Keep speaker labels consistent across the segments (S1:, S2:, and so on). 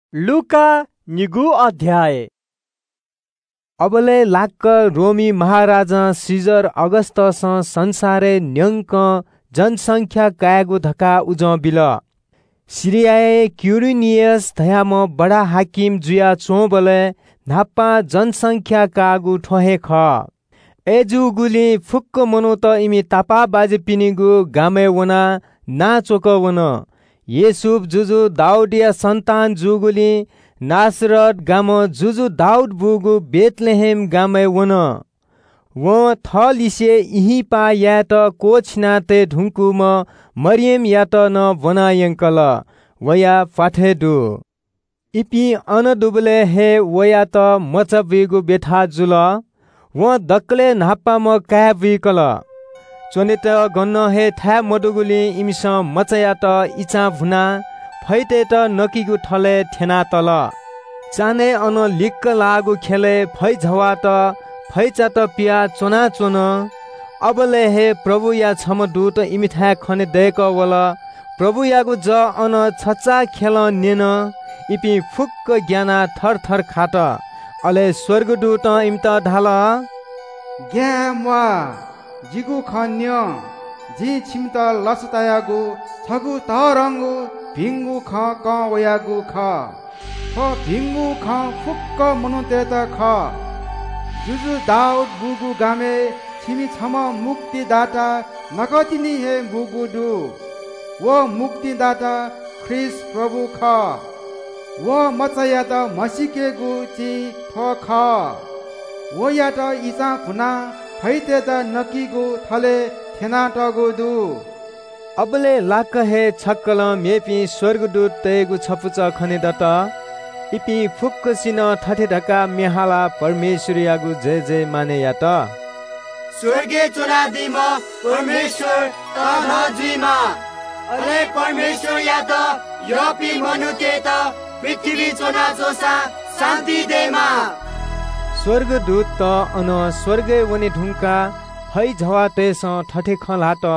S1: लुका निगु अध्याय।
S2: अबले लाक्क रोमी महाराजा सिजर अगस्तस संसारे न्यंक जनसंख्या कायगु धका उज बिल सिरियाए क्युरिनियस धयाम बडा हाकिम जुया चोबले नाप्पा जनसंख्या कागु ठोहे ख एजुगुली फुक्क मनो त इमी तापा बाजे पिनिगु गामे वना ना चोक वन येसुफ जुजु दाउदिया सन्तान जुगुली नासरत गाम जुजु दाउद बुगु बेतलेहेम गामे वन व थलिसे इही पा या त कोछनाते ढुङ्कुम मरियम या त न बनायंकल वया फाठेदु इपी अन दुबले हे वया त मचबिगु बेथा जुल व दक्ले नाप्पा म काबिकल चोनेत गन्न हे था मडुगुली इमिस मचया त इचा भुना फैते त नकीगु ठले ठेना तल चाने अन लिक्क लागु खेले फै झवा त फैचा त पिया चोना चोन अबले हे प्रभु या छम दूत इमिथा खने देक वल प्रभु यागु ज अन छच्चा खेल नेन इपि फुक्क ज्ञाना थर थर खाट अले स्वर्गदूत इमता ढाल
S3: ग्यामवा जिगु खन्य जी छिमता लसतायागु छगु तरंगु भिंगु ख क वयागु ख भिंगु ख फुक्क मनुतेत ख जुजु दाउद बुगु गामे छिमी छम मुक्तिदाता नकतिनी हे बुगुदु वो मुक्तिदाता ख्रिस प्रभु ख वो मचया त मसिकेगु ची ठो ख वो या त इचा खुना फैते त नकीगु थले थेना टगुदु
S2: अबले लाक हे छक्कल मेपी स्वर्गदूत तेगु छपुच खने दत इपि फुक्क सिन ठठे ढका मेहाला परमेश्वर यागु जय जय माने या त
S4: स्वर्गे चोनादिम परमेश्वर तह जुइमा अले परमेश्वर या त यपि मनुते त पृथ्वी चोना जोसा शान्ति देमा
S2: स्वर्गदूत त अन स्वर्गे वने ढुङ्का फै झवाते स ठठे खलात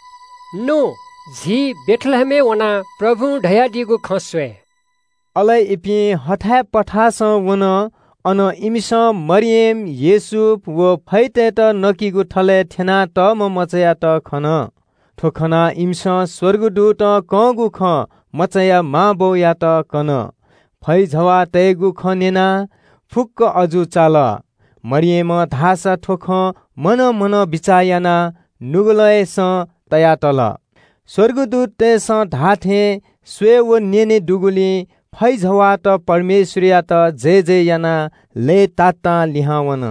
S1: नो झी बेथलेहमे वना प्रभु ढया दिगु खस्वे
S2: अलै इपि हठा पठास वन अन इमिस मरियम येसुफ व फैते त नकीगु ठले ठेना त म मचया त खन ठोखना इमिस स्वर्गदूत कगु ख मचया मा बौ या त कन फै झवा तेगु ख नेना फुक्क अजु चाल मरियम धासा ठोख मन मन बिचायाना नुगलयस तया तल स्वर्गदूत तेस ढाठे स्वे व नेने डुगुली फै झवा त परमेश्वर या त जय जय याना ले ताता लिहावन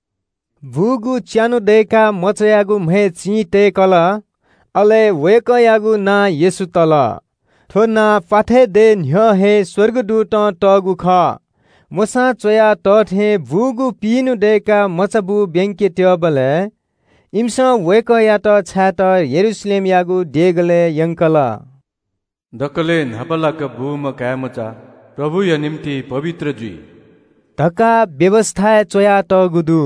S2: भुगु च्यानु देका मचयागु म्हे चिते कल अले वेक यागु ना येसु तल थोना पाठे दे न्ह हे स्वर्गदूत तगु ख मोसा चोया तठे भुगु पिनु देका मचबु ब्याङ्के ट्यबले इम्स वेक या त छात यरुशलेम यागु डेगले यंकल
S5: दकले नबलक भूम कायमचा प्रभु या निम्ति पवित्र जुई
S2: धका व्यवस्था चोया त गुदु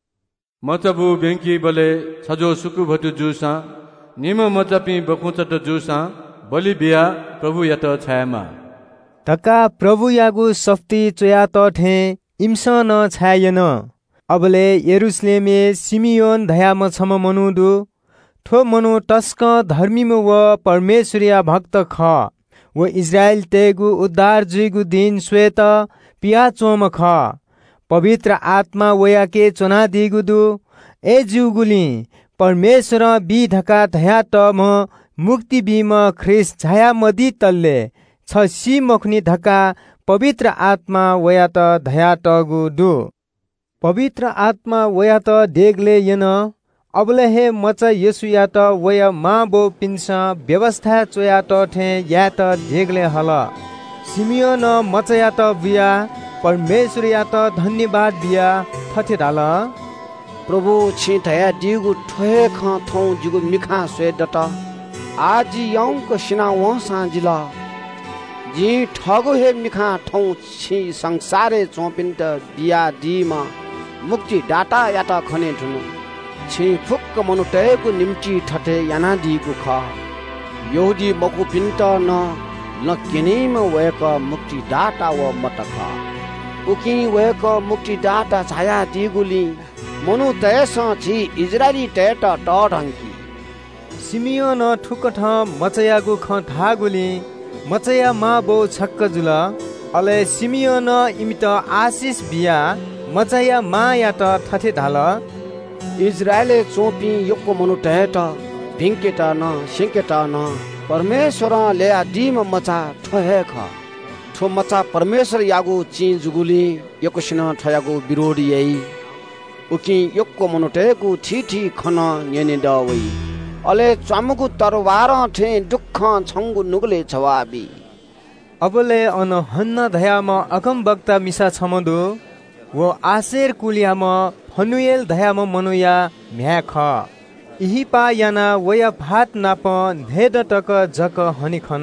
S5: मचबु ब्याङ्की बले छजो सुकु भटु जुसा निम मचपि बकुचट जुसा बलि बिया प्रभु या त छायामा
S2: धका प्रभु यागु सफ्ती चोया त ठे इम्स न छायन अबले यरुशलेमे सिमियोन धयाम छम मनुदु ठो मनु टस्क धर्मीम व परमेश्वरिया भक्त ख व इजरायल तेगु उद्धार जुइगु दिन श्वेत पिया चोम ख पवित्र आत्मा वयाके चोना दिगुदु ए जुगुली परमेश्वर बि धका धया त म मुक्ति बिम ख्रिस छाया मदी तल्ले छ सी मखनी धका पवित्र आत्मा वया त धया त गुदु पवित्र आत्मा वया त देगले यन अबले हे मच येसु या त वय मा बो पिन्सा व्यवस्था चोया त ठे या त देगले हल सिमियोन मच या त बिया परमेश्वर या त धन्यवाद बिया ठठे डाल
S6: प्रभु छि धया दिगु ठोहे ख थौ जुगु मिखा स्वे दत आज यौंक सिना वसा जिल जी ठगु हे मिखा थौ छि संसारे चोपिन्त बिया दिमा मुक्ति डाटा या त खने धुनु छि फुक्क मनुटेको निम्ति ठटे याना दिगु ख यहुदी मकु पिन्त न ल केनेम वेक मुक्ति दाता व मतख उकि वेक मुक्ति दाता छाया दिगुली मनु तयस छि इजरायली तयट टढंकी
S2: सिमियोन ठुकठ मचयागु ख ठागुली मचया मा बो छक्क जुल अले सिमियोन इमित आशिष बिया मचया मा या त थथे ढाल
S6: इजरायले चोपी योको मनु तयट भिंकेटा न सिंकेटा न परमेश्वर ले आदिम मचा ठहे ख ठो मचा परमेश्वर यागु ची जुगुली योको सिन ठयागु विरोधी यई उकि योको मनु तयगु ठीठी खन नेने दवई अले चमगु तरवार थे दुख छंगु नुगले छवाबी
S2: अबले अन हन्न धयाम अकम वक्ता मिसा छमदु वो आशेर कुलियाम फनुएल धयाम मनुया म्याख इहिपा याना वया भात नाप धेद टक जक हनि खन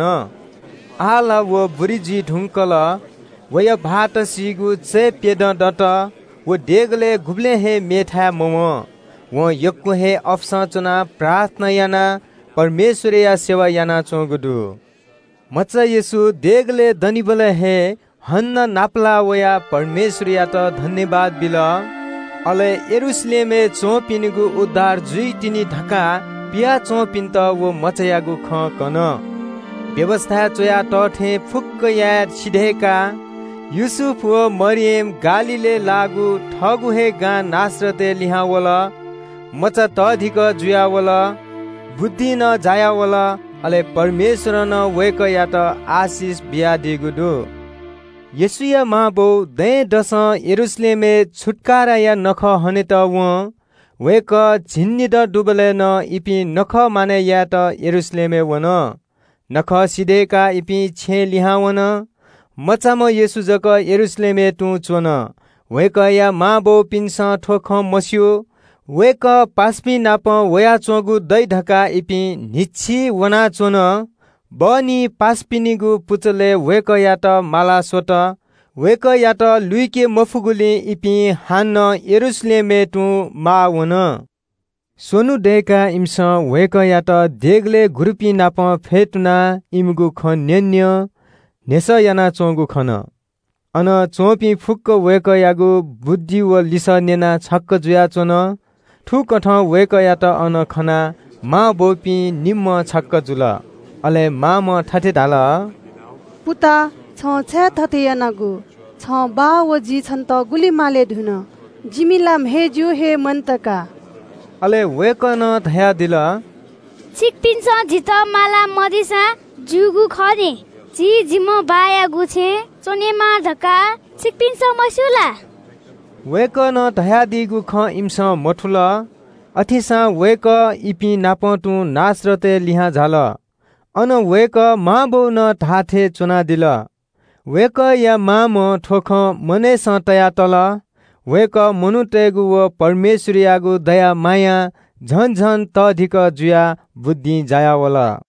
S2: आला वो बुरिजी ढुंकल वया भात सिगु चे पेद डट वो डेगले गुब्ले हे मेठा मम वो यक्को हे अफसा चुना प्रार्थना याना परमेश्वर या सेवा याना चोगुदु मचा येसु देगले दनिबल हे हन्न नापला वया परमेश्वर या त धन्यवाद बिल अले यरुशलेमे चोपिनगु उद्धार जुइ तिनी ढका पिया चोपिन त वो मचयागु ख कन व्यवस्था चोया टठे फुक्क या सिधेका युसुफ व मरियम गालीले लागु ठगु हे गा नासरते लिहावला मचा तधिक जुयावला बुद्धि न जायावला अले परमेश्वर न वेक या त आशिष बिया दिगुदु येसुया माबो दे दस यरुशलेमे छुटकारा या नख हने त वेक झिन्नी द डुबले न इपि नख माने या त यरुशलेमे वन नख सिधेका इपि छे लिहावन मचाम येसु जक यरुशलेमे टु चोन वेक या माबो पिन्स ठोख मस्यो वेक पास्पि नाप वया चोगु दै ढका इपि निछि वना चोन बनी पास्पिनिगु पुचले वेक या त माला सोट वेक या त लुइके मफुगुले इपि हान्न यरुशलेमे टु मावन सोनु देका इम्स वेक या त देगले गुरुपी नाप फेटुना इमगु ख न्यन्य नेस याना चोगु खन अन चोपी फुक्क वेक यागु बुद्धि व लिस नेना छक्क जुया चोन ठुकठ वेक या त अन खना मा बोपी निम्म छक्क जुल अले माम ठठे ढाल
S7: पुता छ छे थथे यानागु छ बा व जी छन त गुली माले धुन जिमिला हेजु हे मनतका
S2: अले वेक न धया दिल
S8: छिकपिन्छ जित माला मदिसा जुगु खने जी जिम बाया गुछे चोनेमा ढका छिकपिन्छ मसुला
S2: वेक न धया दिगु ख इम्स मठुल अथिसा वेक इपि नापटु नासरते लिहा झाल अन वेक माबो न ठाथे चुना दिल वेक या माम ठोख मने सतया तल वेक मनुतेगु व परमेश्वरियागु दया माया झन झन तधिक जुया बुद्धि जायावला।